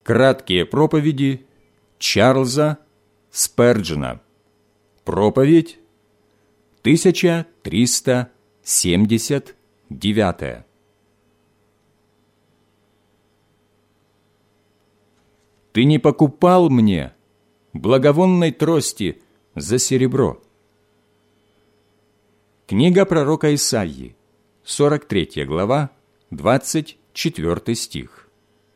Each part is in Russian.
Краткие проповеди Чарльза Сперджена. Проповедь 1379. Ты не покупал мне благовонной трости за серебро. Книга пророка Исаии, 43 глава, 24 стих.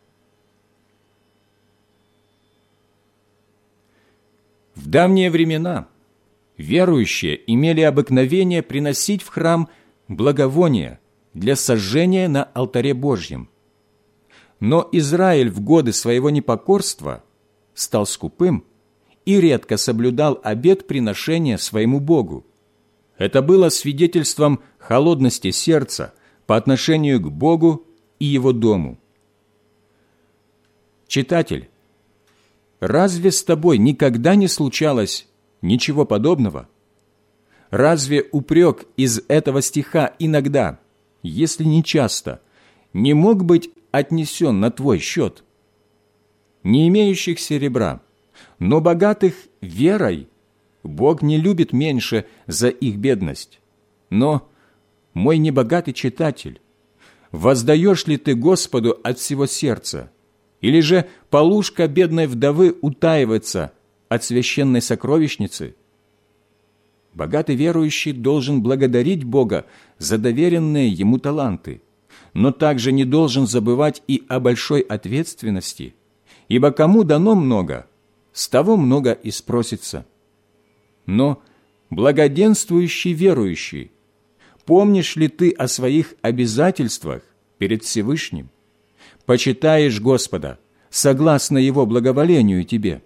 В давние времена верующие имели обыкновение приносить в храм благовония для сожжения на алтаре Божьем. Но Израиль в годы своего непокорства стал скупым и редко соблюдал обет приношения своему Богу. Это было свидетельством холодности сердца по отношению к Богу и Его дому. Читатель, разве с тобой никогда не случалось ничего подобного? Разве упрек из этого стиха иногда, если не часто, не мог быть отнесен на твой счет? Не имеющих серебра, но богатых верой Бог не любит меньше за их бедность. Но, мой небогатый читатель, воздаешь ли ты Господу от всего сердца? Или же полушка бедной вдовы утаивается от священной сокровищницы? Богатый верующий должен благодарить Бога за доверенные ему таланты, но также не должен забывать и о большой ответственности, ибо кому дано много, с того много и спросится. Но благоденствующий верующий, помнишь ли ты о своих обязательствах перед Всевышним? Почитаешь Господа, согласно Его благоволению тебе.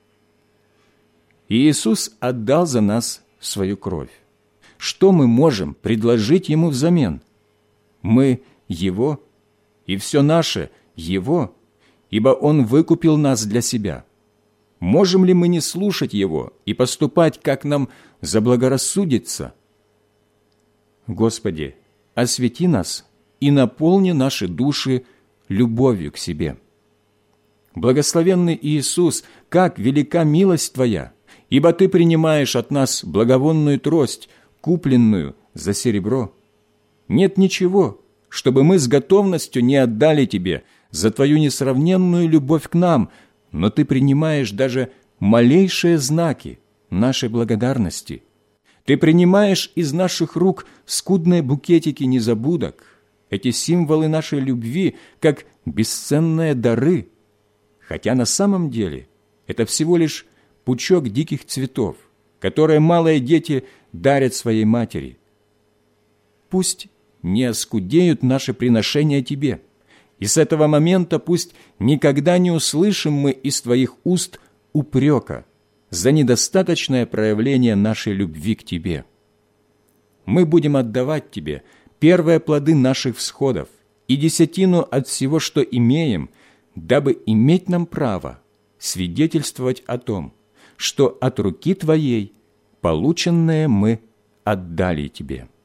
Иисус отдал за нас свою кровь. Что мы можем предложить Ему взамен? Мы Его, и все наше Его, ибо Он выкупил нас для себя. Можем ли мы не слушать Его и поступать, как нам заблагорассудится? Господи, освети нас и наполни наши души любовью к Себе. Благословенный Иисус, как велика милость Твоя, ибо Ты принимаешь от нас благовонную трость, купленную за серебро. Нет ничего, чтобы мы с готовностью не отдали Тебе за Твою несравненную любовь к нам, но Ты принимаешь даже малейшие знаки нашей благодарности. Ты принимаешь из наших рук скудные букетики незабудок, эти символы нашей любви, как бесценные дары, хотя на самом деле это всего лишь пучок диких цветов, которые малые дети дарят своей матери. Пусть не оскудеют наши приношения Тебе, и с этого момента пусть никогда не услышим мы из Твоих уст упрека за недостаточное проявление нашей любви к Тебе. Мы будем отдавать Тебе первые плоды наших всходов и десятину от всего, что имеем, дабы иметь нам право свидетельствовать о том, что от руки Твоей полученное мы отдали Тебе.